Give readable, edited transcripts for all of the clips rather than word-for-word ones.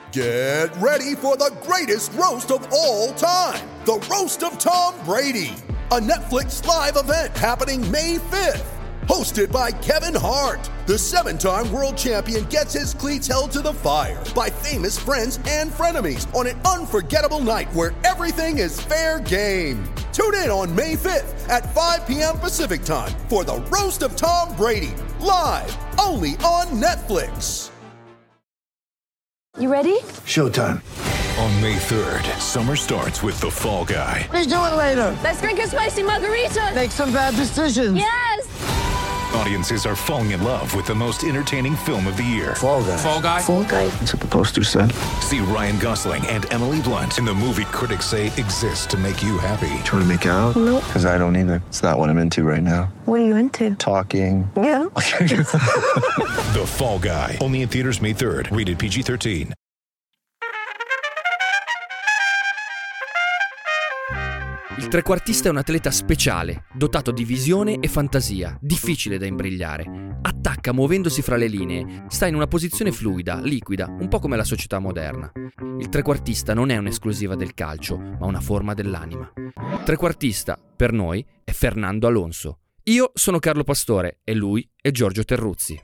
Get ready for the greatest roast of all time, the Roast of Tom Brady, a Netflix live event happening May 5th. Hosted by Kevin Hart, the 7-time world champion gets his cleats held to the fire by famous friends and frenemies on an unforgettable night where everything is fair game. Tune in on May 5th at 5 p.m. Pacific time for the Roast of Tom Brady, live only on Netflix. You ready? Showtime. On May 3rd, summer starts with The Fall Guy. Let's do it later. Let's drink a spicy margarita. Make some bad decisions. Yes! Audiences are falling in love with the most entertaining film of the year. Fall Guy. Fall Guy? Fall Guy. That's what the poster said. See Ryan Gosling and Emily Blunt in the movie critics say exists to make you happy. Trying to make it out? Nope. Because I don't either. It's not what I'm into right now. What are you into? Talking. Yeah. The Fall Guy. Only in theaters May 3rd. Rated PG-13. Il trequartista è un atleta speciale, dotato di visione e fantasia, difficile da imbrigliare. Attacca muovendosi fra le linee, sta in una posizione fluida, liquida, un po' come la società moderna. Il trequartista non è un'esclusiva del calcio, ma una forma dell'anima. Trequartista, per noi, è Fernando Alonso. Io sono Carlo Pastore e lui è Giorgio Terruzzi.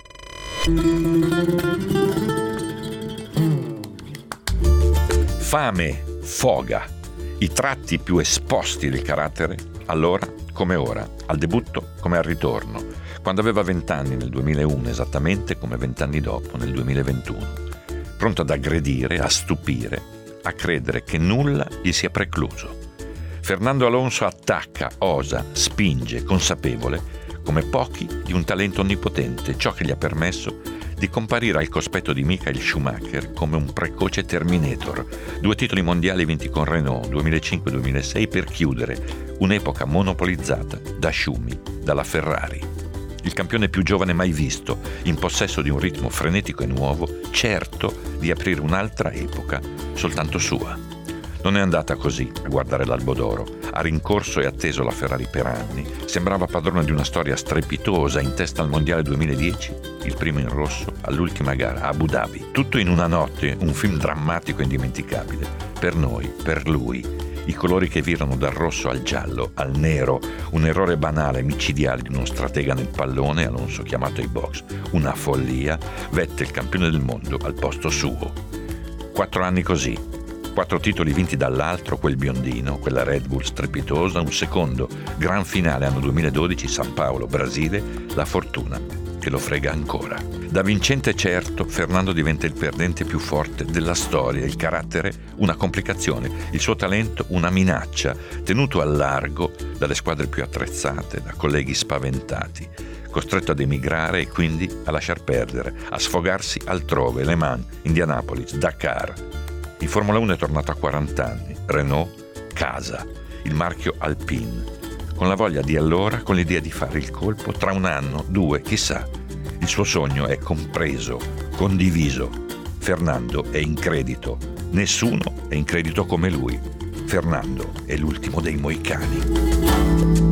Fame, foga. I tratti più esposti del carattere, allora come ora, al debutto come al ritorno, quando aveva 20 anni nel 2001, esattamente come 20 anni dopo, nel 2021. Pronto ad aggredire, a stupire, a credere che nulla gli sia precluso. Fernando Alonso attacca, osa, spinge, consapevole, come pochi, di un talento onnipotente, ciò che gli ha permesso di comparire al cospetto di Michael Schumacher come un precoce Terminator. 2 titoli mondiali vinti con Renault 2005-2006 per chiudere un'epoca monopolizzata da Schumi, dalla Ferrari. Il campione più giovane mai visto, in possesso di un ritmo frenetico e nuovo, certo di aprire un'altra epoca soltanto sua. Non è andata così a guardare l'Albo d'Oro. Ha rincorso e atteso la Ferrari per anni. Sembrava padrona di una storia strepitosa, in testa al Mondiale 2010, il primo in rosso, all'ultima gara, a Abu Dhabi. Tutto in una notte, un film drammatico e indimenticabile. Per noi, per lui, i colori che virano dal rosso al giallo, al nero, un errore banale, micidiale di uno stratega nel pallone, Alonso chiamato ai box. Una follia, Vettel campione del mondo al posto suo. 4 anni così. 4 titoli vinti dall'altro, quel biondino, quella Red Bull strepitosa, un secondo gran finale anno 2012, San Paolo, Brasile, la fortuna che lo frega ancora. Da vincente certo, Fernando diventa il perdente più forte della storia, il carattere una complicazione, il suo talento una minaccia, tenuto al largo dalle squadre più attrezzate, da colleghi spaventati, costretto ad emigrare e quindi a lasciar perdere, a sfogarsi altrove, Le Mans, Indianapolis, Dakar. In Formula 1 è tornato a 40 anni, Renault, casa, il marchio Alpine, con la voglia di allora, con l'idea di fare il colpo tra 1 anno, 2, chissà. Il suo sogno è compreso, condiviso. Fernando è in credito, nessuno è in credito come lui. Fernando è l'ultimo dei moicani.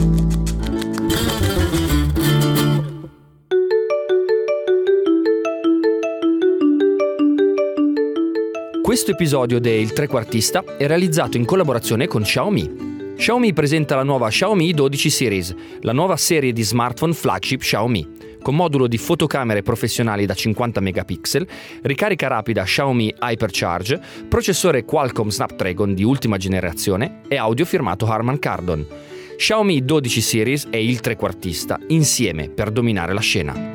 Questo episodio de Il Trequartista è realizzato in collaborazione con Xiaomi. Xiaomi presenta la nuova Xiaomi 12 Series, la nuova serie di smartphone flagship Xiaomi, con modulo di fotocamere professionali da 50 megapixel, ricarica rapida Xiaomi Hypercharge, processore Qualcomm Snapdragon di ultima generazione e audio firmato Harman Kardon. Xiaomi 12 Series e il trequartista insieme per dominare la scena.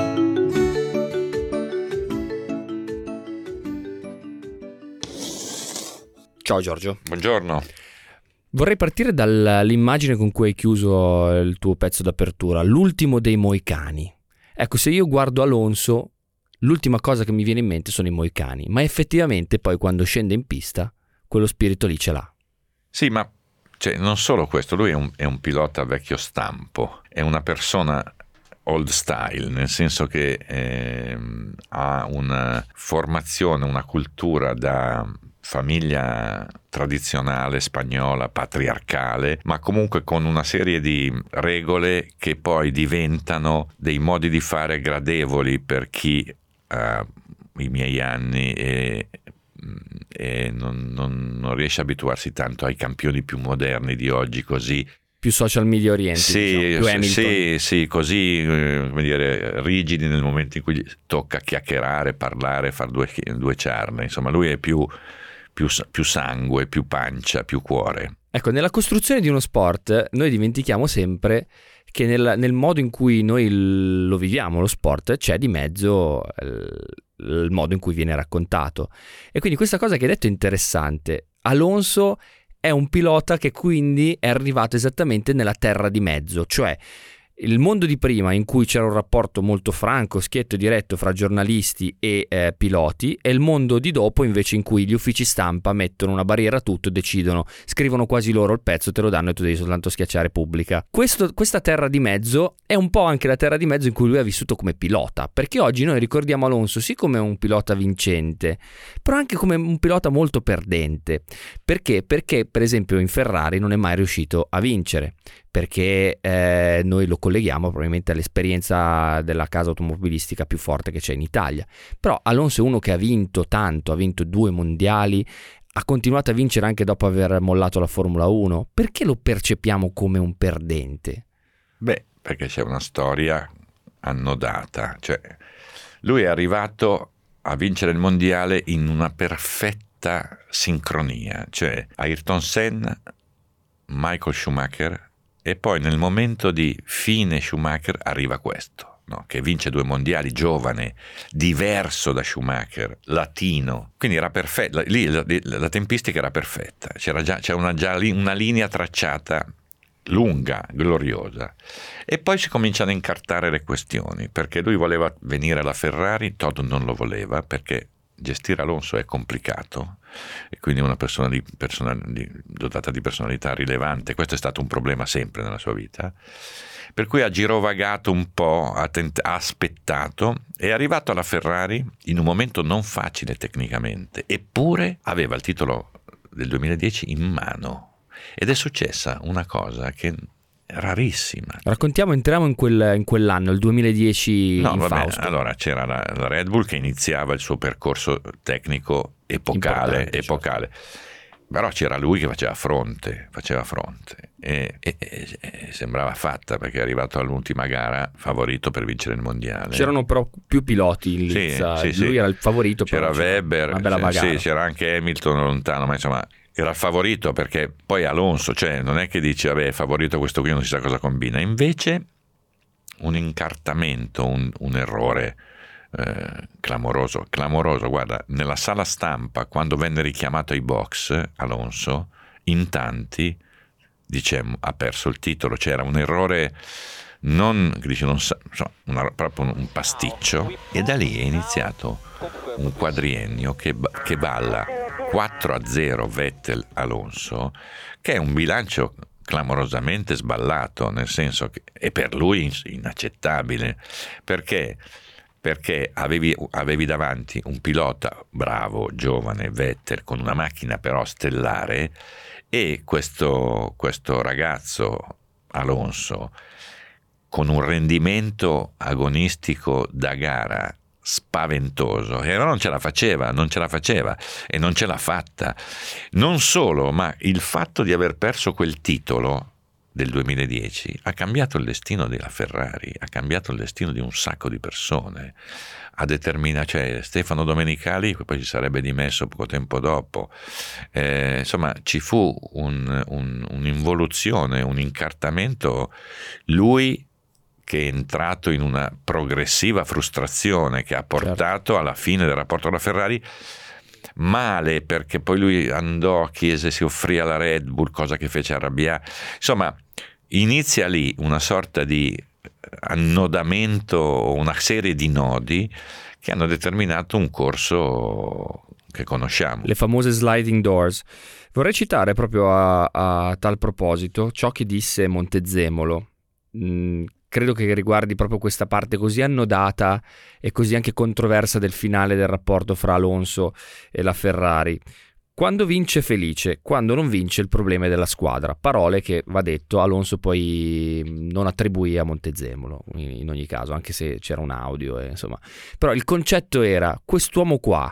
Ciao Giorgio. Buongiorno. Vorrei partire dall'immagine con cui hai chiuso il tuo pezzo d'apertura, l'ultimo dei moicani. Ecco, se io guardo Alonso, l'ultima cosa che mi viene in mente sono i moicani, ma effettivamente poi quando scende in pista, quello spirito lì ce l'ha. Sì, ma non solo questo, lui è un pilota vecchio stampo, è una persona old style, nel senso che ha una formazione, una cultura da famiglia tradizionale spagnola, patriarcale, ma comunque con una serie di regole che poi diventano dei modi di fare gradevoli per chi ha i miei anni e e non riesce a abituarsi tanto ai campioni più moderni di oggi, così più social media orientati, sì, diciamo, più Hamilton. sì, così come dire, rigidi nel momento in cui gli tocca chiacchierare, parlare, fare due ciarle. Insomma, lui è più sangue, più pancia, più cuore. Ecco, nella costruzione di uno sport noi dimentichiamo sempre che nel modo in cui noi lo viviamo, lo sport, c'è di mezzo il modo in cui viene raccontato. E quindi questa cosa che hai detto è interessante. Alonso è un pilota che quindi è arrivato esattamente nella terra di mezzo, cioè il mondo di prima in cui c'era un rapporto molto franco, schietto e diretto fra giornalisti e piloti, e il mondo di dopo invece in cui gli uffici stampa mettono una barriera a tutto, decidono, scrivono quasi loro il pezzo, te lo danno e tu devi soltanto schiacciare pubblica. Questa terra di mezzo è un po' anche la terra di mezzo in cui lui ha vissuto come pilota, perché oggi noi ricordiamo Alonso sì come un pilota vincente, però anche come un pilota molto perdente. Perché? Perché per esempio in Ferrari non è mai riuscito a vincere, perché noi lo colleghiamo probabilmente all'esperienza della casa automobilistica più forte che c'è in Italia. Però Alonso è uno che ha vinto tanto, ha vinto 2 mondiali, ha continuato a vincere anche dopo aver mollato la Formula 1. Perché lo percepiamo come un perdente? Beh, perché c'è una storia annodata, cioè lui è arrivato a vincere il mondiale in una perfetta sincronia, cioè Ayrton Senna, Michael Schumacher, e poi nel momento di fine Schumacher arriva questo, no? Che vince 2 mondiali, giovane, diverso da Schumacher, latino, quindi era perfetto, lì la tempistica era perfetta, c'era una linea tracciata lunga, gloriosa. E poi si cominciano a incartare le questioni, perché lui voleva venire alla Ferrari, Todd non lo voleva, perché gestire Alonso è complicato e quindi una persona dotata di personalità rilevante, questo è stato un problema sempre nella sua vita, per cui ha girovagato un po', ha aspettato, è arrivato alla Ferrari in un momento non facile tecnicamente, eppure aveva il titolo del 2010 in mano, ed è successa una cosa che rarissima. Entriamo in quell'anno, il 2010. No, vabbè, allora c'era la Red Bull che iniziava il suo percorso tecnico epocale. Certo. Però c'era lui che faceva fronte e sembrava fatta, perché è arrivato all'ultima gara favorito per vincere il mondiale. C'erano però più piloti in lizza, lui era il favorito. C'era Webber, una bella bagarre. c'era anche Hamilton lontano, ma insomma era il favorito, perché poi Alonso, cioè non è che dice vabbè, favorito questo qui, non si sa cosa combina. Invece un incartamento, un errore clamoroso. Guarda, nella sala stampa, quando venne richiamato ai box Alonso, in tanti ha perso il titolo. C'era un errore proprio un pasticcio, e da lì è iniziato un quadriennio che balla 4-0 Vettel Alonso, che è un bilancio clamorosamente sballato, nel senso che è per lui inaccettabile, perché avevi davanti un pilota bravo, giovane, Vettel, con una macchina però stellare, e questo ragazzo Alonso con un rendimento agonistico da gara spaventoso, e non ce la faceva e non ce l'ha fatta. Non solo, ma il fatto di aver perso quel titolo del 2010 ha cambiato il destino della Ferrari, ha cambiato il destino di un sacco di persone, cioè Stefano Domenicali, che poi si sarebbe dimesso poco tempo dopo, insomma ci fu un'involuzione, un incartamento. Lui che è entrato in una progressiva frustrazione che ha portato alla fine del rapporto alla Ferrari, male, perché poi lui andò, chiese, si offrì alla Red Bull, cosa che fece arrabbiare. Insomma, inizia lì una sorta di annodamento, una serie di nodi che hanno determinato un corso che conosciamo. Le famose sliding doors. Vorrei citare proprio a tal proposito ciò che disse Montezemolo. Credo che riguardi proprio questa parte così annodata e così anche controversa del finale del rapporto fra Alonso e la Ferrari. Quando vince felice, quando non vince il problema è della squadra. Parole che, va detto, Alonso poi non attribuì a Montezemolo in ogni caso, anche se c'era un audio, insomma. Però il concetto era: quest'uomo qua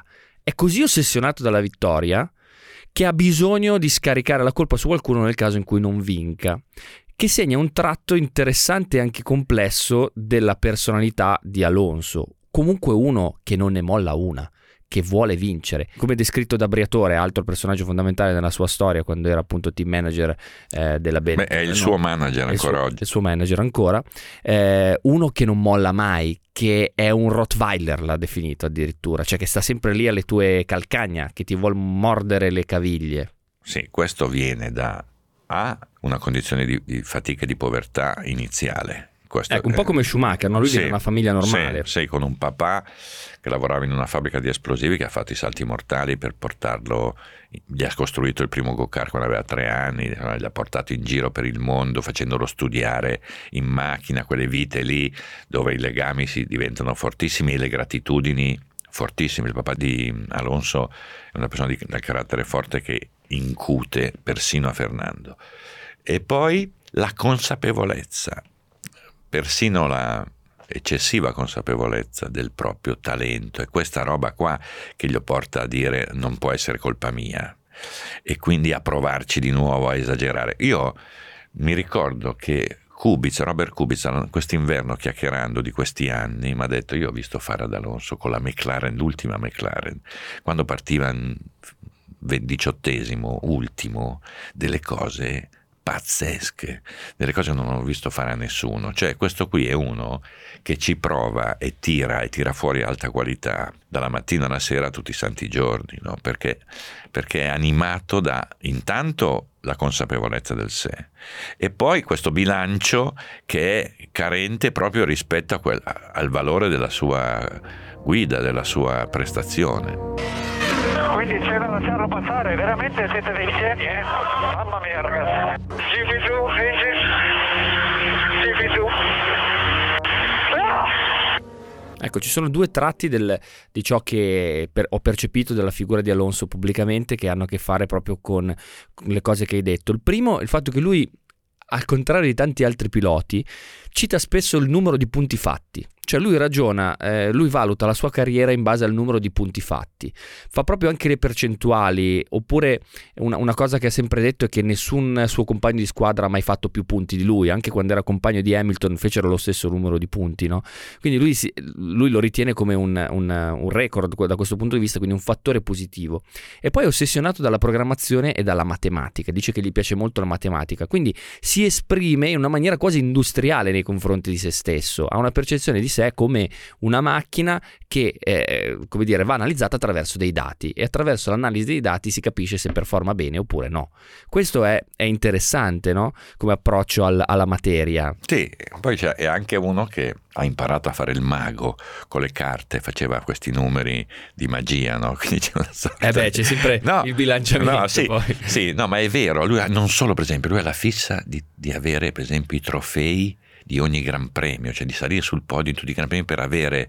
è così ossessionato dalla vittoria che ha bisogno di scaricare la colpa su qualcuno nel caso in cui non vinca, che segna un tratto interessante e anche complesso della personalità di Alonso. Comunque uno che non ne molla una, che vuole vincere, come descritto da Briatore, altro personaggio fondamentale nella sua storia quando era appunto team manager della Benetton. È il suo manager ancora oggi. Il suo manager ancora, uno che non molla mai, che è un Rottweiler, l'ha definito addirittura, cioè che sta sempre lì alle tue calcagna, che ti vuol mordere le caviglie. Sì, questo viene da una condizione di fatica e di povertà iniziale. Ecco, un po' come Schumacher, no? Lui viene da una famiglia normale. Sì, con un papà che lavorava in una fabbrica di esplosivi, che ha fatto i salti mortali per portarlo, gli ha costruito il primo go-kart quando aveva 3 anni, gli ha portato in giro per il mondo facendolo studiare in macchina, quelle vite lì dove i legami si diventano fortissimi e le gratitudini fortissime. Il papà di Alonso è una persona dal carattere forte che incute persino a Fernando. E poi la consapevolezza, persino la eccessiva consapevolezza del proprio talento, è questa roba qua che gli porta a dire non può essere colpa mia, e quindi a provarci di nuovo, a esagerare. Io mi ricordo che Robert Kubica, quest'inverno, chiacchierando di questi anni, mi ha detto: io ho visto fare ad Alonso con la McLaren, l'ultima McLaren, quando partiva 18esimo, ultimo, delle cose pazzesche, delle cose che non ho visto fare a nessuno. Cioè, questo qui è uno che ci prova e tira fuori alta qualità dalla mattina alla sera tutti i santi giorni, no? Perché è animato da intanto la consapevolezza del sé e poi questo bilancio che è carente proprio rispetto al valore della sua guida, della sua prestazione. Quindi c'è da lasciarlo passare, veramente siete dei geni, mamma mia ragazzi. Sì, su, su. Ecco, ci sono 2 tratti di ciò che ho percepito della figura di Alonso pubblicamente che hanno a che fare proprio con le cose che hai detto. Il primo è il fatto che lui, al contrario di tanti altri piloti, cita spesso il numero di punti fatti. Cioè lui ragiona, lui valuta la sua carriera in base al numero di punti fatti, fa proprio anche le percentuali. Oppure una cosa che ha sempre detto è che nessun suo compagno di squadra ha mai fatto più punti di lui, anche quando era compagno di Hamilton fecero lo stesso numero di punti, no? Quindi lui lo ritiene come un record da questo punto di vista, quindi un fattore positivo. E poi è ossessionato dalla programmazione e dalla matematica, dice che gli piace molto la matematica, quindi si esprime in una maniera quasi industriale nei confronti di se stesso, ha una percezione di sé come una macchina che come dire, va analizzata attraverso dei dati, e attraverso l'analisi dei dati si capisce se performa bene oppure no. Questo è interessante, no? Come approccio alla materia. Sì, poi è anche uno che ha imparato a fare il mago con le carte, faceva questi numeri di magia, no? Quindi c'è una sorta c'è sempre il bilanciamento. No, sì, poi. Sì, no, ma è vero, lui non solo, per esempio, lui ha la fissa di avere, per esempio, i trofei di ogni gran premio, cioè di salire sul podio in tutti i gran premi per avere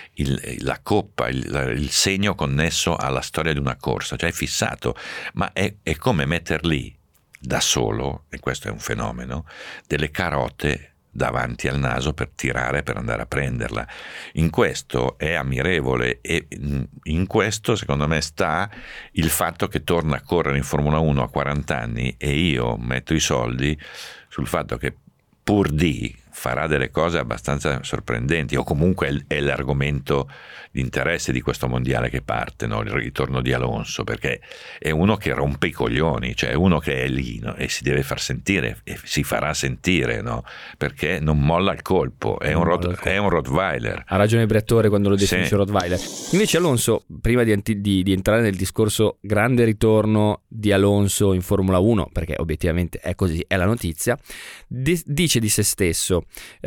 la coppa, il segno connesso alla storia di una corsa, cioè è fissato, ma è come metter lì da solo, e questo è un fenomeno, delle carote davanti al naso per tirare, per andare a prenderla. In questo è ammirevole, e in questo secondo me sta il fatto che torna a correre in Formula 1 a 40 anni, e io metto i soldi sul fatto che pur di farà delle cose abbastanza sorprendenti, o comunque è l'argomento di interesse di questo mondiale che parte, no? Il ritorno di Alonso, perché è uno che rompe i coglioni, cioè è uno che è lì, no? E si deve far sentire e si farà sentire, no? Perché non molla il colpo, è un Rottweiler. Ha ragione Briatore quando lo definisce sì. Rottweiler. Invece Alonso, prima di entrare nel discorso grande ritorno di Alonso in Formula 1, perché obiettivamente è così, è la notizia, dice di se stesso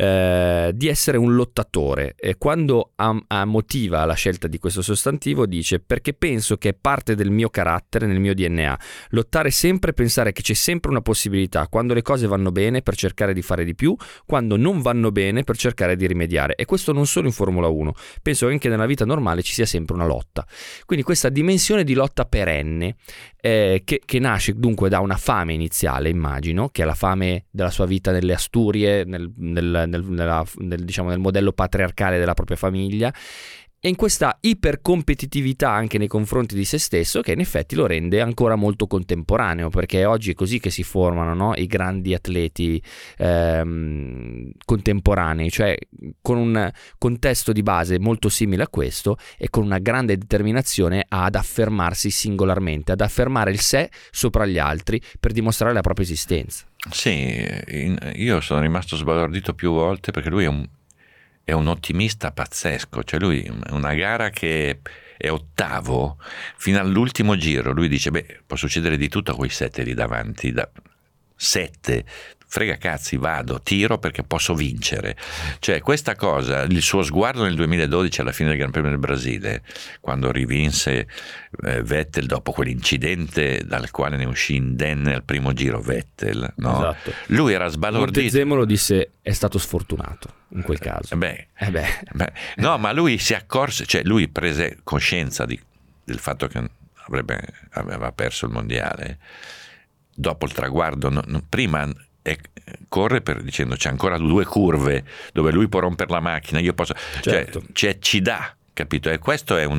di essere un lottatore, e quando motiva la scelta di questo sostantivo dice: perché penso che è parte del mio carattere, nel mio DNA, lottare sempre, pensare che c'è sempre una possibilità, quando le cose vanno bene per cercare di fare di più, quando non vanno bene per cercare di rimediare. E questo non solo in Formula 1, penso che anche nella vita normale ci sia sempre una lotta, quindi questa dimensione di lotta perenne che nasce dunque da una fame iniziale, immagino, che è la fame della sua vita nelle Asturie, nel modello patriarcale della propria famiglia, e in questa ipercompetitività anche nei confronti di se stesso, che in effetti lo rende ancora molto contemporaneo, perché oggi è così che si formano, no? I grandi atleti contemporanei, cioè con un contesto di base molto simile a questo e con una grande determinazione ad affermarsi singolarmente, ad affermare il sé sopra gli altri per dimostrare la propria esistenza. Sì, io sono rimasto sbalordito più volte perché lui è un ottimista pazzesco, cioè lui una gara che è ottavo, fino all'ultimo giro lui dice può succedere di tutto a quei 7 lì davanti, 7, frega cazzi, vado, tiro perché posso vincere. Cioè questa cosa, il suo sguardo nel 2012 alla fine del Gran Premio del Brasile, quando rivinse Vettel dopo quell'incidente dal quale ne uscì indenne al primo giro Vettel, no? Esatto. Lui era sbalordito. Montezemolo disse è stato sfortunato in quel caso. No, ma lui si accorse, cioè lui prese coscienza del fatto che aveva perso il mondiale dopo il traguardo. Prima corre dicendo c'è ancora 2 curve dove lui può rompere la macchina, io posso, certo. Cioè ci dà, capito? E questo è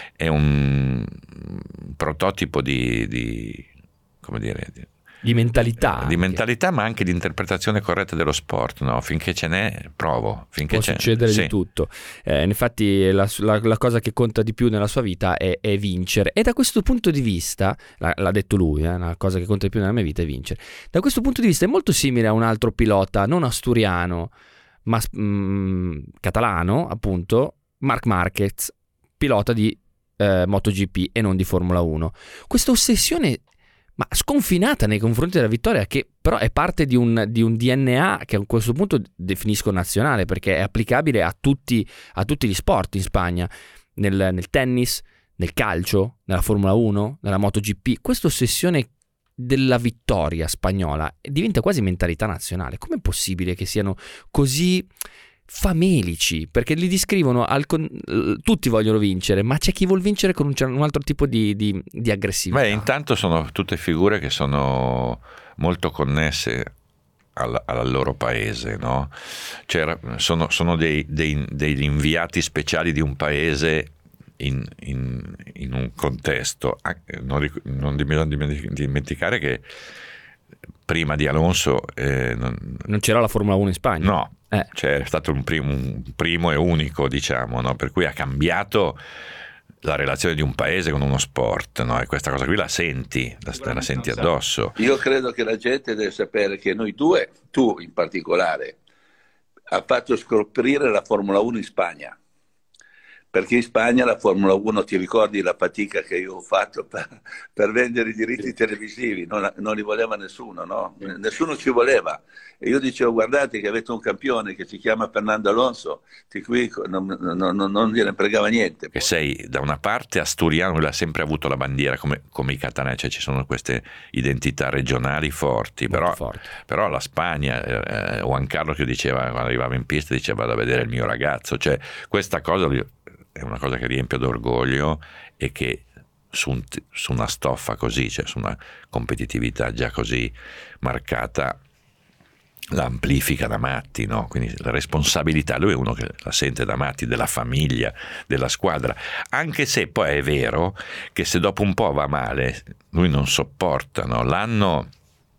un prototipo di come dire, di mentalità, ma anche di interpretazione corretta dello sport, no? Finché ce n'è, provo. Finché può succedere di tutto. Infatti la cosa che conta di più nella sua vita è vincere, e da questo punto di vista, l'ha detto lui, la cosa che conta di più nella mia vita è vincere. Da questo punto di vista è molto simile a un altro pilota non asturiano ma catalano, appunto, Marc Márquez, pilota di MotoGP e non di Formula 1. Questa ossessione ma sconfinata nei confronti della vittoria, che però è parte di un DNA che a questo punto definisco nazionale, perché è applicabile a tutti gli sport in Spagna, nel tennis, nel calcio, nella Formula 1, nella MotoGP. Questa ossessione della vittoria spagnola diventa quasi mentalità nazionale. Com'è possibile che siano così famelici? Perché li descrivono tutti vogliono vincere, ma c'è chi vuol vincere con un altro tipo di aggressività. Intanto sono tutte figure che sono molto connesse al loro paese, no? Cioè, sono degli inviati speciali di un paese in un contesto. Non dimenticare che prima di Alonso non c'era la Formula 1 in Spagna. No, cioè è stato un primo e unico, diciamo, no? Per cui ha cambiato la relazione di un paese con uno sport, no? E questa cosa qui la senti addosso. Io credo che la gente deve sapere che noi due, tu in particolare, ha fatto scoprire la Formula 1 in Spagna. Perché in Spagna la Formula 1, ti ricordi la fatica che io ho fatto per vendere i diritti televisivi? Non li voleva nessuno, no? Nessuno ci voleva. E io dicevo, guardate che avete un campione che si chiama Fernando Alonso, di cui non gliene fregava niente. Che sei da una parte asturiano, lui ha sempre avuto la bandiera come i catalani, cioè ci sono queste identità regionali forti, però la Spagna, Juan Carlo che diceva, quando arrivava in pista, diceva vado a vedere il mio ragazzo, cioè questa cosa è una cosa che riempie d'orgoglio e che su una stoffa così, cioè su una competitività già così marcata, la amplifica da matti, no? Quindi la responsabilità, lui è uno che la sente da matti, della famiglia, della squadra, anche se poi è vero che se dopo un po' va male lui non sopporta, no? L'anno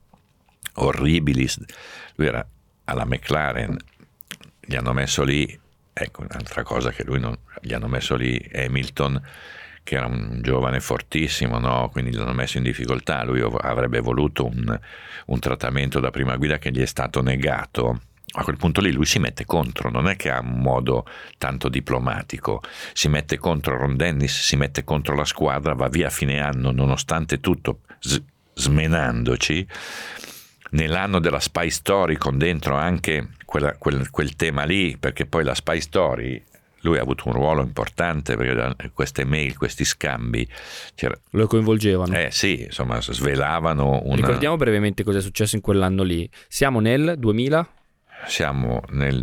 Horribilis, lui era alla McLaren, gli hanno messo lì, ecco un'altra cosa che lui non, gli hanno messo lì Hamilton, che era un giovane fortissimo, no? Quindi l'hanno messo in difficoltà. Lui avrebbe voluto un trattamento da prima guida che gli è stato negato. A quel punto lì lui si mette contro, non è che ha un modo tanto diplomatico, si mette contro Ron Dennis, si mette contro la squadra, va via a fine anno nonostante tutto, smenandoci. Nell'anno della Spy Story, con dentro anche quel tema lì, perché poi la Spy Story lui ha avuto un ruolo importante, perché queste mail, questi scambi lo coinvolgevano. Sì, insomma, svelavano Ricordiamo brevemente cosa è successo in quell'anno lì. Siamo nel 2000? Siamo nel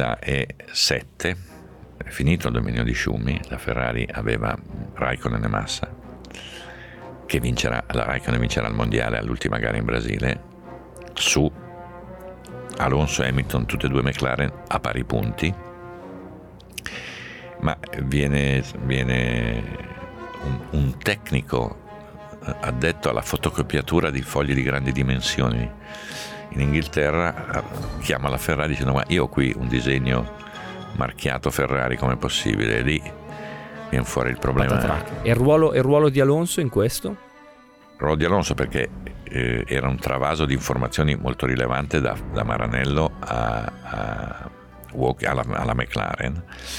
2007, è finito il dominio di Schumi, la Ferrari aveva Raikkonen e Massa, la Raikkonen vincerà il mondiale all'ultima gara in Brasile, su Alonso e Hamilton, tutte e due McLaren a pari punti. ma viene un tecnico addetto alla fotocopiatura di fogli di grandi dimensioni in Inghilterra, chiama la Ferrari dicendo: ma io ho qui un disegno marchiato Ferrari, com'è possibile? E lì viene fuori il problema. E il ruolo di Alonso in questo? Il ruolo di Alonso perché era un travaso di informazioni molto rilevante da Maranello alla McLaren,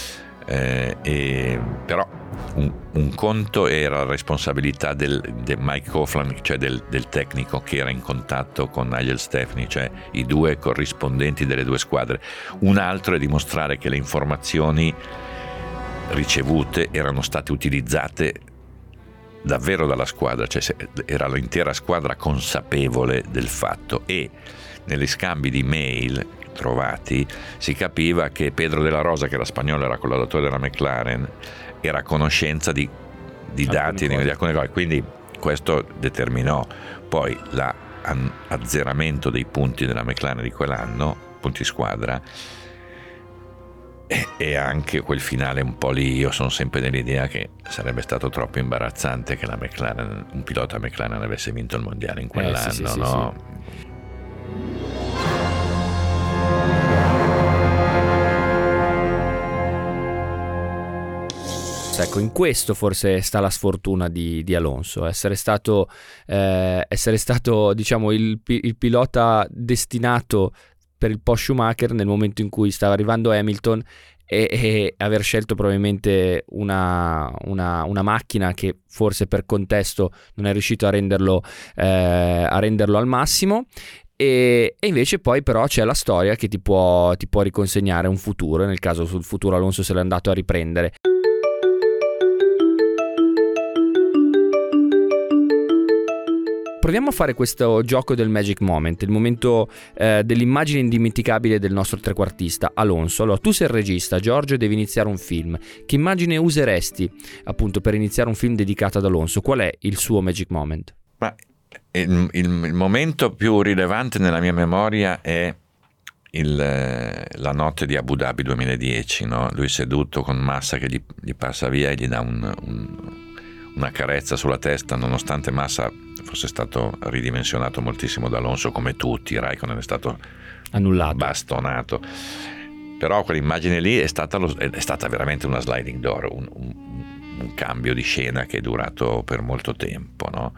però un conto era la responsabilità del Mike Coughlin, cioè del tecnico che era in contatto con Nigel Stepney, cioè i due corrispondenti delle due squadre. Un altro è dimostrare che le informazioni ricevute erano state utilizzate davvero dalla squadra, cioè era l'intera squadra consapevole del fatto, e negli scambi di mail trovati si capiva che Pedro de la Rosa, che era spagnolo, era collaudatore della McLaren, era a conoscenza di dati, di alcune cose, quindi questo determinò poi l'azzeramento dei punti della McLaren di quell'anno, punti squadra, e anche quel finale un po' lì. Io sono sempre dell'idea che sarebbe stato troppo imbarazzante che la McLaren, un pilota McLaren, avesse vinto il mondiale in quell'anno, sì. no? Ecco, in questo forse sta la sfortuna di Alonso, essere stato diciamo il pilota destinato per il post Schumacher nel momento in cui stava arrivando Hamilton, e aver scelto probabilmente una macchina che forse per contesto non è riuscito a renderlo al massimo. E invece poi però c'è la storia che ti può riconsegnare un futuro, nel caso sul futuro Alonso se l'è andato a riprendere. Proviamo a fare questo gioco del Magic Moment, il momento dell'immagine indimenticabile del nostro trequartista Alonso. Allora, tu sei il regista, Giorgio, devi iniziare un film. Che immagine useresti appunto per iniziare un film dedicato ad Alonso? Qual è il suo Magic Moment? Ma il momento più rilevante nella mia memoria è la notte di Abu Dhabi 2010, no? Lui seduto con Massa che gli passa via e gli dà una carezza sulla testa, nonostante Massa fosse stato ridimensionato moltissimo da Alonso, come tutti. Raikkonen è stato annullato, bastonato, però quell'immagine lì è stata veramente una sliding door, un cambio di scena che è durato per molto tempo, no?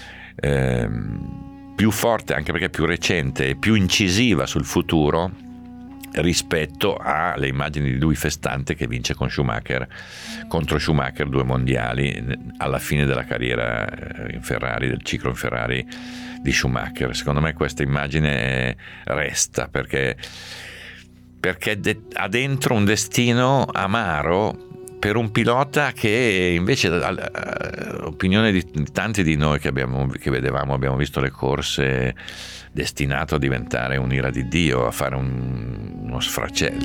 Più forte anche perché più recente e più incisiva sul futuro rispetto alle immagini di lui festante che vince contro Schumacher 2 mondiali alla fine della carriera in Ferrari, del ciclo in Ferrari di Schumacher. Secondo me questa immagine resta perché ha dentro un destino amaro per un pilota che invece, opinione di tanti di noi che abbiamo visto le corse, destinato a diventare un'ira di Dio, a fare uno sfracello.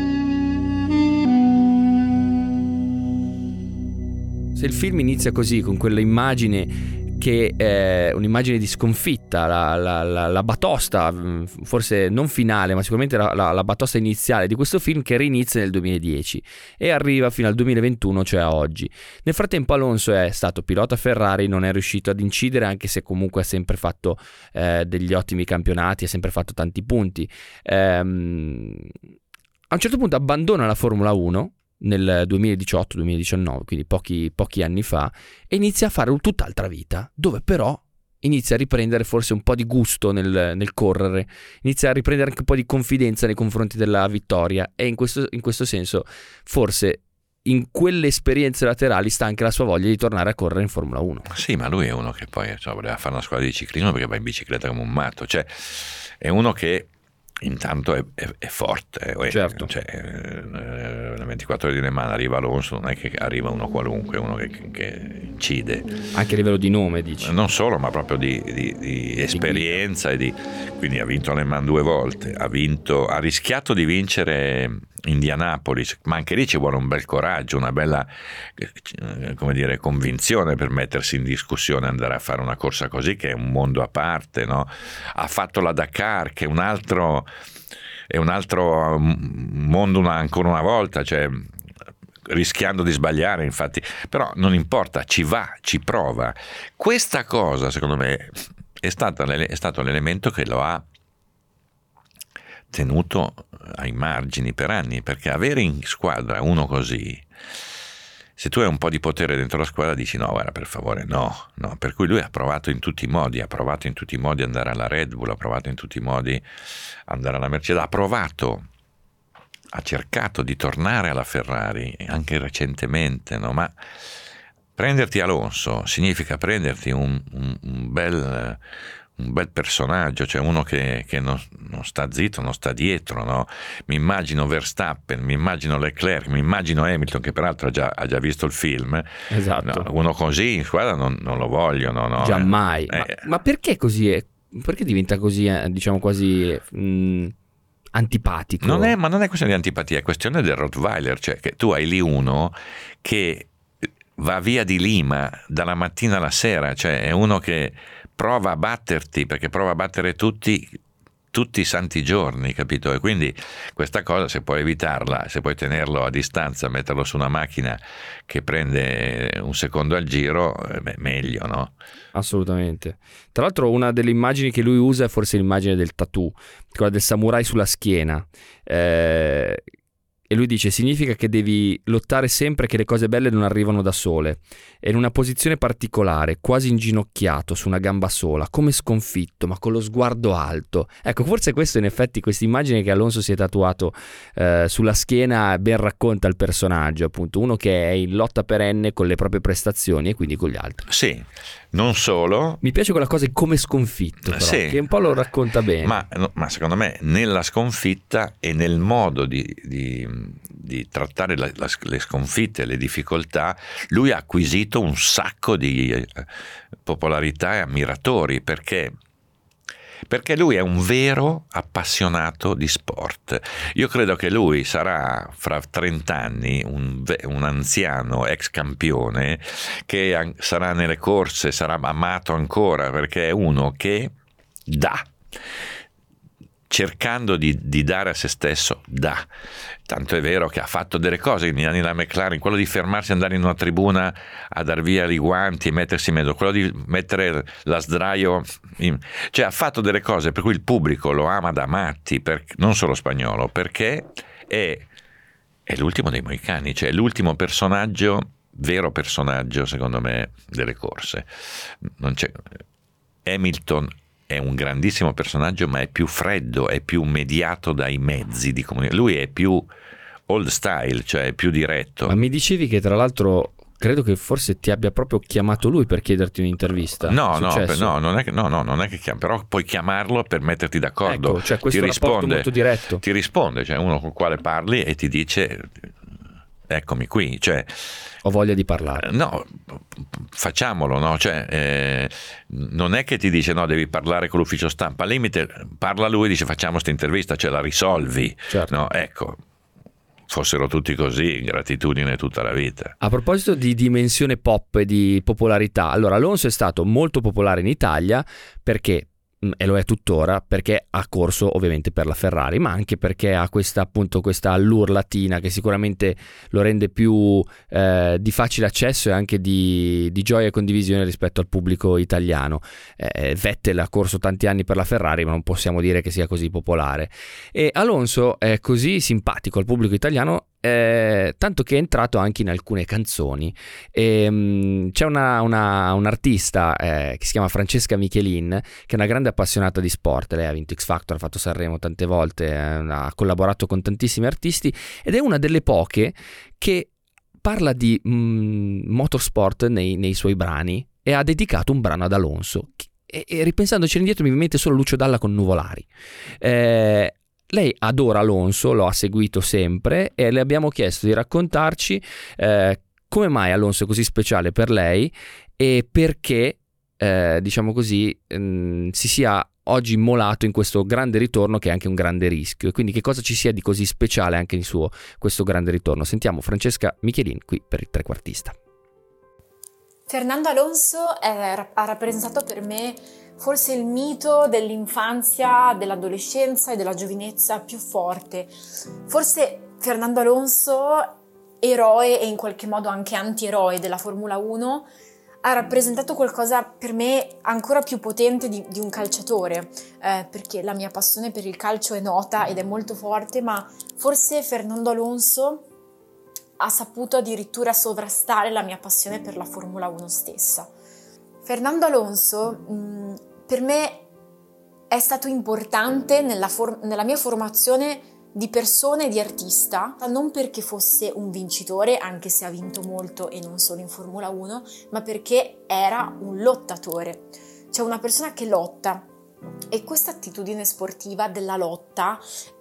Se il film inizia così, con quella immagine che è un'immagine di sconfitta, la batosta, forse non finale, ma sicuramente la batosta iniziale di questo film, che rinizia nel 2010 e arriva fino al 2021, cioè a oggi. Nel frattempo Alonso è stato pilota Ferrari, non è riuscito ad incidere, anche se comunque ha sempre fatto degli ottimi campionati, ha sempre fatto tanti punti. A un certo punto abbandona la Formula 1 nel 2018-2019, quindi pochi anni fa, e inizia a fare tutt'altra vita, dove però inizia a riprendere forse un po' di gusto nel correre, inizia a riprendere anche un po' di confidenza nei confronti della vittoria, e in questo senso forse in quelle esperienze laterali sta anche la sua voglia di tornare a correre in Formula 1. Sì, ma lui è uno che poi voleva fare una squadra di ciclismo perché va in bicicletta come un matto, cioè è uno che intanto è forte, certo. Cioè, 24 ore di Le Mans arriva Alonso, non è che arriva uno qualunque, uno che incide anche a livello di nome, dici? Non solo, ma proprio di esperienza, quindi ha vinto Le Mans 2 volte, ha rischiato di vincere Indianapolis, ma anche lì ci vuole un bel coraggio, una bella convinzione per mettersi in discussione, andare a fare una corsa così, che è un mondo a parte, no? Ha fatto la Dakar, che è un altro mondo ancora una volta, cioè rischiando di sbagliare, infatti, però non importa, ci va, ci prova. Questa cosa, secondo me, è stato l'elemento che lo ha tenuto ai margini per anni, perché avere in squadra uno così, se tu hai un po' di potere dentro la squadra dici no, guarda, per favore, no, per cui lui ha provato in tutti i modi ad andare alla Red Bull, ha provato in tutti i modi ad andare alla Mercedes, ha cercato di tornare alla Ferrari anche recentemente, no? Ma prenderti Alonso significa prenderti un bel personaggio, cioè uno che non sta zitto, non sta dietro, no? Mi immagino Verstappen, mi immagino Leclerc, mi immagino Hamilton, che peraltro ha già visto il film. Esatto. No, uno così in squadra non lo vogliono, no? Giammai. Ma perché così? Perché diventa così, diciamo quasi antipatico? Ma non è questione di antipatia, è questione del Rottweiler, cioè che tu hai lì uno che va via di Lima dalla mattina alla sera, cioè è uno che prova a batterti, perché prova a battere tutti i santi giorni, capito? E quindi questa cosa, se puoi evitarla, se puoi tenerlo a distanza, metterlo su una macchina che prende un secondo al giro, meglio, no? Assolutamente. Tra l'altro una delle immagini che lui usa è forse l'immagine del tattoo, quella del samurai sulla schiena, e lui dice: significa che devi lottare sempre, che le cose belle non arrivano da sole, è in una posizione particolare, quasi inginocchiato su una gamba sola, come sconfitto, ma con lo sguardo alto. Ecco, forse questo, in effetti, questa immagine che Alonso si è tatuato sulla schiena ben racconta il personaggio, appunto, uno che è in lotta perenne con le proprie prestazioni e quindi con gli altri. Sì, non solo. Mi piace quella cosa di come sconfitto, però, sì, che un po' lo racconta bene. Ma secondo me nella sconfitta e nel modo di trattare le sconfitte, le difficoltà, lui ha acquisito un sacco di popolarità e ammiratori, perché lui è un vero appassionato di sport. Io credo che lui sarà fra 30 anni un anziano ex campione che sarà nelle corse, sarà amato ancora, perché è uno che dà, cercando di dare a se stesso, dà. Tanto è vero che ha fatto delle cose negli anni della McLaren, quello di fermarsi, andare in una tribuna a dar via i guanti e mettersi in mezzo, quello di mettere la sdraio cioè ha fatto delle cose per cui il pubblico lo ama da matti, non solo spagnolo, perché è l'ultimo dei mohicani, cioè è l'ultimo vero personaggio secondo me delle corse. Hamilton è un grandissimo personaggio, ma è più freddo, è più mediato dai mezzi di comunicazione. Lui è più old style, cioè è più diretto. Ma mi dicevi che, tra l'altro, credo che forse ti abbia proprio chiamato lui per chiederti un'intervista. No, non è che chiama, però puoi chiamarlo per metterti d'accordo. Ecco, cioè questo rapporto molto diretto. Ti risponde, cioè uno con il quale parli e ti dice: eccomi qui, cioè ho voglia di parlare. No, facciamolo, no? Cioè, non è che ti dice no, devi parlare con l'ufficio stampa, al limite parla lui e dice facciamo questa intervista, cioè la risolvi. Certo. No, ecco, fossero tutti così, gratitudine tutta la vita. A proposito di dimensione pop e di popolarità, allora Alonso è stato molto popolare in Italia perché, e lo è tuttora, perché ha corso ovviamente per la Ferrari, ma anche perché ha questa allure latina che sicuramente lo rende più di facile accesso e anche di gioia e condivisione rispetto al pubblico italiano. Vettel ha corso tanti anni per la Ferrari, ma non possiamo dire che sia così popolare, e Alonso è così simpatico al pubblico italiano, tanto che è entrato anche in alcune canzoni. C'è un'artista che si chiama Francesca Michelin, che è una grande appassionata di sport. Lei ha vinto X Factor, ha fatto Sanremo tante volte, ha collaborato con tantissimi artisti ed è una delle poche che parla di motorsport nei suoi brani, e ha dedicato un brano ad Alonso. E ripensandoci indietro mi viene in mente solo Lucio Dalla con Nuvolari. Lei adora Alonso, lo ha seguito sempre, e le abbiamo chiesto di raccontarci come mai Alonso è così speciale per lei e perché, diciamo così, si sia oggi immolato in questo grande ritorno, che è anche un grande rischio, e quindi che cosa ci sia di così speciale anche in questo grande ritorno. Sentiamo Francesca Michelin qui per il trequartista. Fernando Alonso ha rappresentato per me forse il mito dell'infanzia, dell'adolescenza e della giovinezza più forte. Forse Fernando Alonso eroe e in qualche modo anche antieroe della Formula 1, ha rappresentato qualcosa per me ancora più potente di un calciatore, perché la mia passione per il calcio è nota ed è molto forte, ma forse Fernando Alonso ha saputo addirittura sovrastare la mia passione per la Formula 1 stessa. Fernando Alonso per me è stato importante nella mia formazione di persona e di artista, non perché fosse un vincitore, anche se ha vinto molto e non solo in Formula 1, ma perché era un lottatore, cioè una persona che lotta. E questa attitudine sportiva della lotta,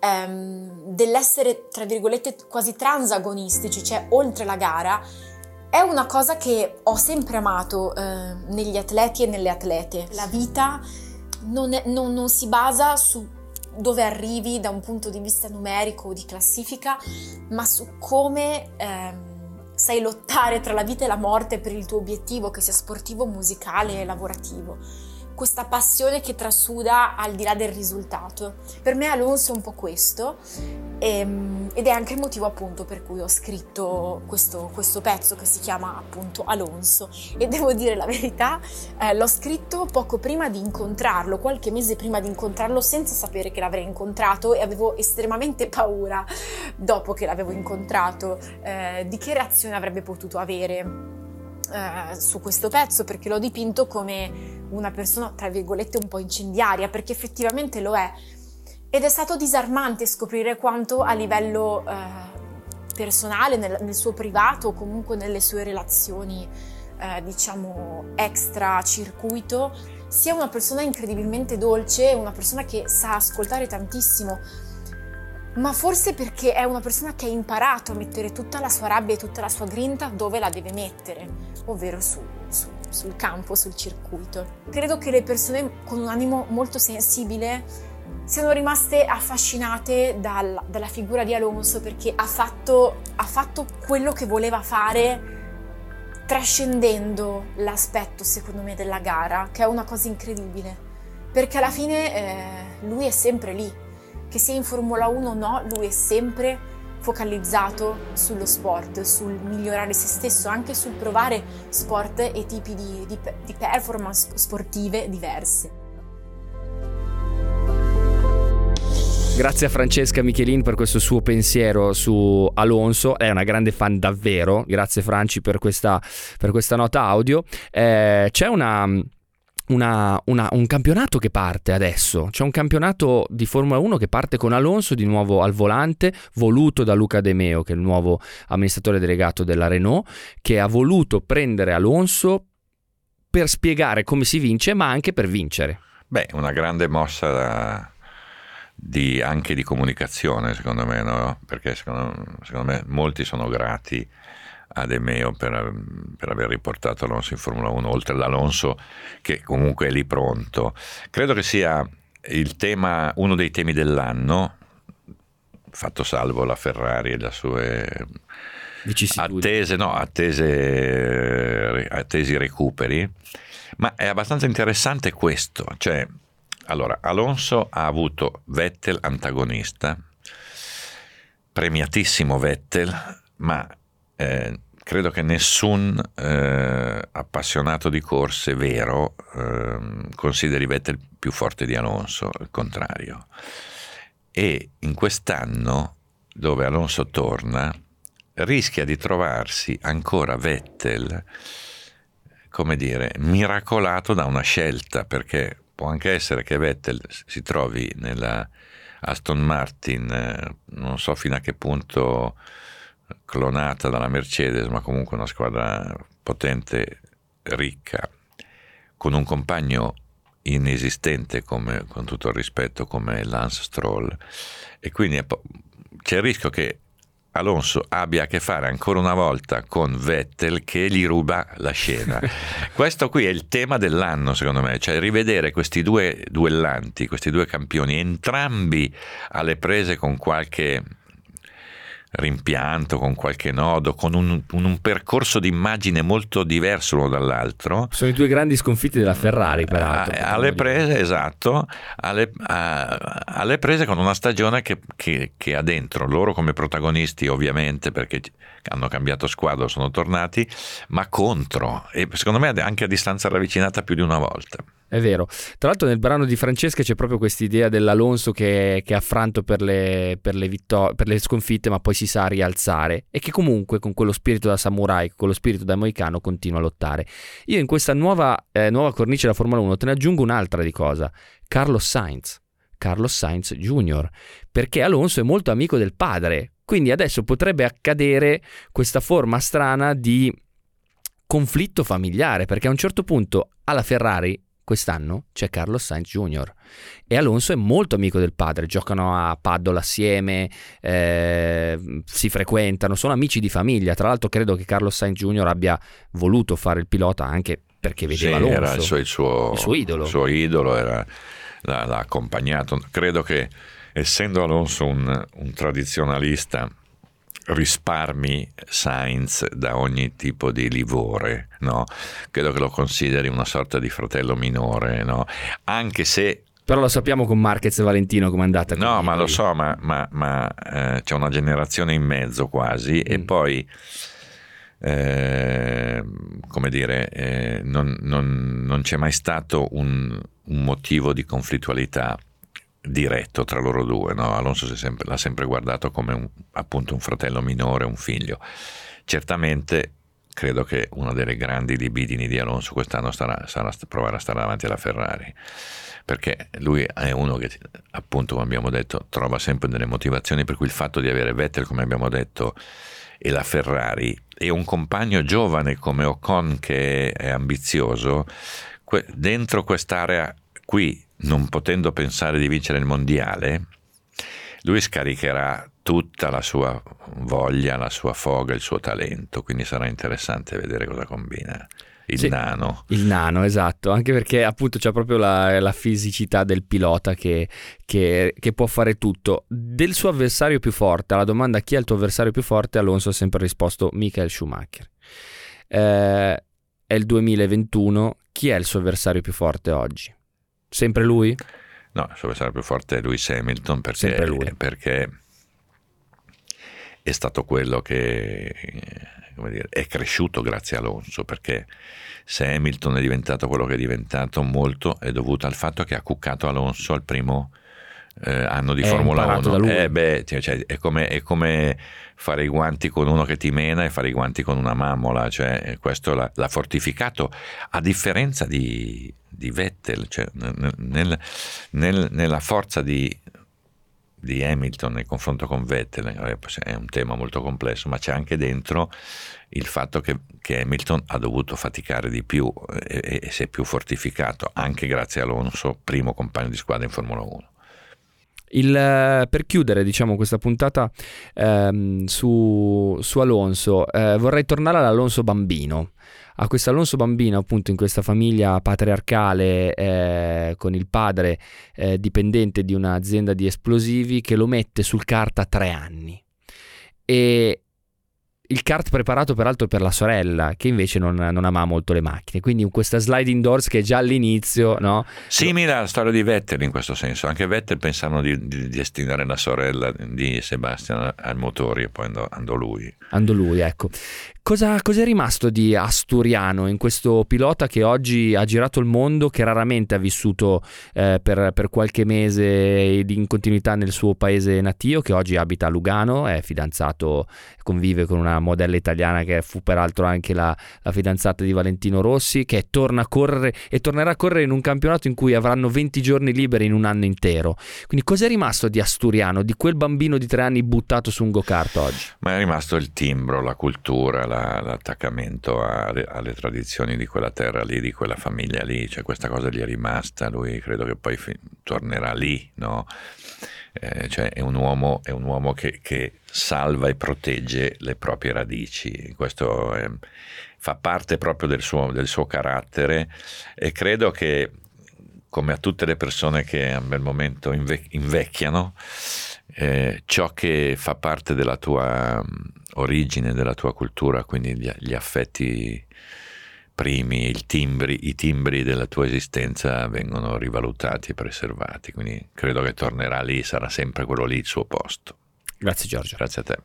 dell'essere tra virgolette quasi transagonistici, cioè oltre la gara, è una cosa che ho sempre amato negli atleti e nelle atlete. La vita non si basa su dove arrivi da un punto di vista numerico o di classifica, ma su come sai lottare tra la vita e la morte per il tuo obiettivo, che sia sportivo, musicale e lavorativo. Questa passione che trasuda al di là del risultato. Per me Alonso è un po' questo, ed è anche il motivo appunto per cui ho scritto questo pezzo che si chiama appunto Alonso, e devo dire la verità, l'ho scritto poco prima di incontrarlo, qualche mese prima di incontrarlo, senza sapere che l'avrei incontrato, e avevo estremamente paura dopo che l'avevo incontrato di che reazione avrebbe potuto avere su questo pezzo, perché l'ho dipinto come una persona tra virgolette un po' incendiaria, perché effettivamente lo è, ed è stato disarmante scoprire quanto a livello personale, nel suo privato o comunque nelle sue relazioni diciamo extra circuito, sia una persona incredibilmente dolce, una persona che sa ascoltare tantissimo, ma forse perché è una persona che ha imparato a mettere tutta la sua rabbia e tutta la sua grinta dove la deve mettere, ovvero sul campo, sul circuito. Credo che le persone con un animo molto sensibile siano rimaste affascinate dalla figura di Alonso, perché ha fatto quello che voleva fare, trascendendo l'aspetto, secondo me, della gara, che è una cosa incredibile, perché alla fine lui è sempre lì. Che sia in Formula 1 o no, lui è sempre focalizzato sullo sport, sul migliorare se stesso, anche sul provare sport e tipi di performance sportive diverse. Grazie a Francesca Michelin per questo suo pensiero su Alonso, è una grande fan davvero, grazie Franci per questa nota audio. C'è un campionato che parte adesso, c'è un campionato di Formula 1 che parte con Alonso di nuovo al volante, voluto da Luca De Meo, che è il nuovo amministratore delegato della Renault, che ha voluto prendere Alonso per spiegare come si vince, ma anche per vincere. Una grande mossa anche di comunicazione, secondo me, no? Perché secondo me molti sono grati a De Meo per aver riportato Alonso in Formula 1, oltre all'Alonso che comunque è lì pronto. Credo che sia uno dei temi dell'anno, fatto salvo la Ferrari e le sue attesi recuperi, ma è abbastanza interessante questo, cioè allora Alonso ha avuto Vettel antagonista, premiatissimo Vettel, ma credo che nessun appassionato di corse vero consideri Vettel più forte di Alonso, al contrario. E in quest'anno, dove Alonso torna, rischia di trovarsi ancora Vettel, come dire, miracolato da una scelta, perché può anche essere che Vettel si trovi nella Aston Martin, non so fino a che punto clonata dalla Mercedes, ma comunque una squadra potente, ricca, con un compagno inesistente, come, con tutto il rispetto, come Lance Stroll, e quindi c'è il rischio che Alonso abbia a che fare ancora una volta con Vettel che gli ruba la scena. Questo qui è il tema dell'anno, secondo me, cioè rivedere questi due duellanti, questi due campioni, entrambi alle prese con qualche rimpianto, con qualche nodo, con un percorso di immagine molto diverso l'uno dall'altro. Sono i due grandi sconfitti della Ferrari, peraltro. Alle prese, esatto, alle prese con una stagione che ha dentro loro come protagonisti, ovviamente, perché hanno cambiato squadra, sono tornati, ma contro, e secondo me anche a distanza ravvicinata più di una volta. È vero. Tra l'altro nel brano di Francesca c'è proprio quest'idea dell'Alonso che è affranto per le sconfitte, ma poi si sa rialzare, e che comunque con quello spirito da samurai, con lo spirito da moicano continua a lottare. Io in questa nuova cornice della Formula 1 te ne aggiungo un'altra di cosa: Carlos Sainz Jr., perché Alonso è molto amico del padre, quindi adesso potrebbe accadere questa forma strana di conflitto familiare, perché a un certo punto alla Ferrari quest'anno c'è Carlos Sainz Jr. e Alonso è molto amico del padre, giocano a paddle assieme, si frequentano, sono amici di famiglia. Tra l'altro credo che Carlos Sainz Jr. abbia voluto fare il pilota anche perché vedeva Alonso, era il suo idolo. Il suo idolo l'ha accompagnato. Credo che, essendo Alonso un tradizionalista, risparmi Sainz da ogni tipo di livore, no? Credo che lo consideri una sorta di fratello minore, no? Anche se... Però lo sappiamo con Marquez e Valentino come è andata. No, ma lo so, ma c'è una generazione in mezzo quasi, e poi... come dire, non c'è mai stato un motivo di conflittualità diretto tra loro due, no? Alonso l'ha sempre guardato come appunto un fratello minore, un figlio. Certamente credo che una delle grandi libidini di Alonso quest'anno sarà provare a stare davanti alla Ferrari, perché lui è uno che, appunto, come abbiamo detto, trova sempre delle motivazioni, per cui il fatto di avere Vettel, come abbiamo detto, e la Ferrari, e un compagno giovane come Ocon che è ambizioso, dentro quest'area qui, non potendo pensare di vincere il mondiale, lui scaricherà tutta la sua voglia, la sua foga, il suo talento, quindi sarà interessante vedere cosa combina il nano. Il nano, esatto, anche perché appunto c'è proprio la fisicità del pilota che può fare tutto. Del suo avversario più forte, alla domanda chi è il tuo avversario più forte, Alonso ha sempre risposto Michael Schumacher. È il 2021, chi è il suo avversario più forte oggi? Sempre lui? No, il suo avversario più forte è Lewis Hamilton, perché è stato quello che, come dire, è cresciuto grazie a Alonso, perché se Hamilton è diventato quello che è diventato, molto è dovuto al fatto che ha cuccato Alonso al primo anno di Formula 1. Cioè, è come fare i guanti con uno che ti mena e fare i guanti con una mammola, cioè questo l'ha fortificato, a differenza di Vettel, cioè nella forza di Hamilton nel confronto con Vettel. È un tema molto complesso, ma c'è anche dentro il fatto che Hamilton ha dovuto faticare di più e si è più fortificato, anche grazie a Alonso, primo compagno di squadra in Formula 1. Per chiudere, diciamo, questa puntata su Alonso, vorrei tornare all'Alonso bambino, a questo Alonso bambino, appunto, in questa famiglia patriarcale, con il padre dipendente di un'azienda di esplosivi, che lo mette sul kart a 3 anni, e il kart preparato peraltro per la sorella, che invece non ama molto le macchine, quindi questa sliding doors che già all'inizio, no? Simile alla storia di Vettel in questo senso. Anche Vettel pensano di destinare la sorella di Sebastian al motori, e poi andò lui, ecco. Cosa è rimasto di asturiano in questo pilota che oggi ha girato il mondo, che raramente ha vissuto per qualche mese in continuità nel suo paese natio, che oggi abita a Lugano, è fidanzato, convive con una modella italiana che fu peraltro anche la fidanzata di Valentino Rossi, che torna a correre e tornerà a correre in un campionato in cui avranno 20 giorni liberi in un anno intero. Quindi cos'è rimasto di asturiano, di quel bambino di 3 anni buttato su un go-kart oggi? Ma è rimasto il timbro, la cultura, l'attaccamento alle tradizioni di quella terra lì, di quella famiglia lì, cioè questa cosa gli è rimasta. Lui credo che poi tornerà lì, no? Cioè è un uomo che salva e protegge le proprie radici. Questo fa parte proprio del suo carattere, e credo che come a tutte le persone che a un bel momento invecchiano, ciò che fa parte della tua origine, della tua cultura, quindi gli affetti primi, i timbri della tua esistenza vengono rivalutati e preservati, quindi credo che tornerà lì, sarà sempre quello lì il suo posto. Grazie Giorgio. Grazie a te.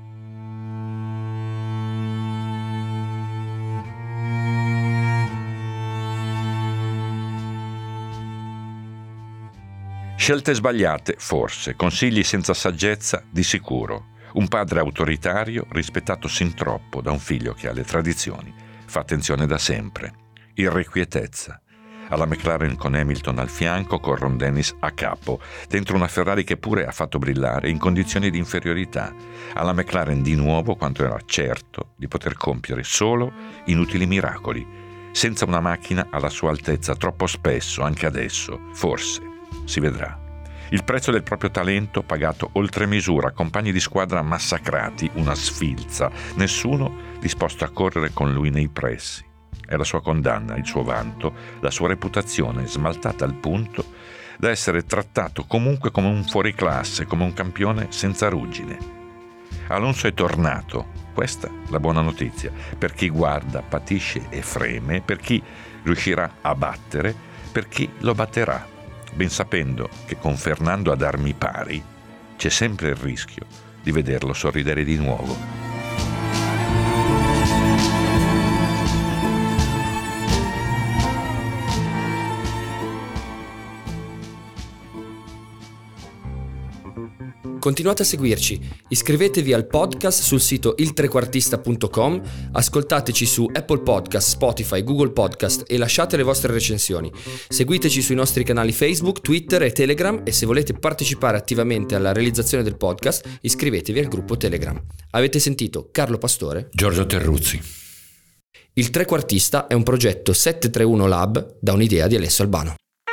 Scelte sbagliate, forse, consigli senza saggezza, di sicuro. Un padre autoritario rispettato sin troppo da un figlio che ha le tradizioni. Fa attenzione da sempre. Irrequietezza. Alla McLaren con Hamilton al fianco, con Ron Dennis a capo, dentro una Ferrari che pure ha fatto brillare in condizioni di inferiorità. Alla McLaren di nuovo quanto era certo di poter compiere solo inutili miracoli, senza una macchina alla sua altezza, troppo spesso, anche adesso, forse. Si vedrà. Il prezzo del proprio talento pagato oltre misura, compagni di squadra massacrati, una sfilza, nessuno disposto a correre con lui nei pressi. È la sua condanna, il suo vanto, la sua reputazione smaltata al punto da essere trattato comunque come un fuoriclasse, come un campione senza ruggine. Alonso è tornato, questa la buona notizia, per chi guarda, patisce e freme, per chi riuscirà a battere, per chi lo batterà, ben sapendo che con Fernando ad armi pari c'è sempre il rischio di vederlo sorridere di nuovo. Continuate a seguirci, iscrivetevi al podcast sul sito iltrequartista.com, ascoltateci su Apple Podcast, Spotify, Google Podcast e lasciate le vostre recensioni. Seguiteci sui nostri canali Facebook, Twitter e Telegram e se volete partecipare attivamente alla realizzazione del podcast iscrivetevi al gruppo Telegram. Avete sentito Carlo Pastore, Giorgio Terruzzi. Il Trequartista è un progetto 731 Lab da un'idea di Alessio Albano.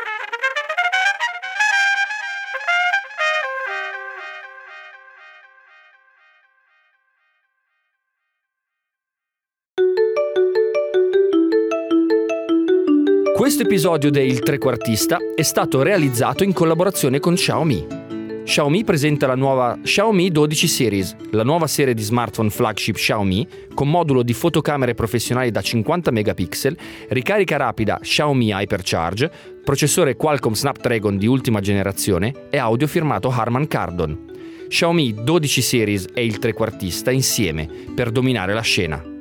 Questo episodio de Il Trequartista è stato realizzato in collaborazione con Xiaomi. Xiaomi presenta la nuova Xiaomi 12 Series, la nuova serie di smartphone flagship Xiaomi con modulo di fotocamere professionali da 50 megapixel, ricarica rapida Xiaomi Hypercharge, processore Qualcomm Snapdragon di ultima generazione e audio firmato Harman Kardon. Xiaomi 12 Series e il Trequartista insieme per dominare la scena.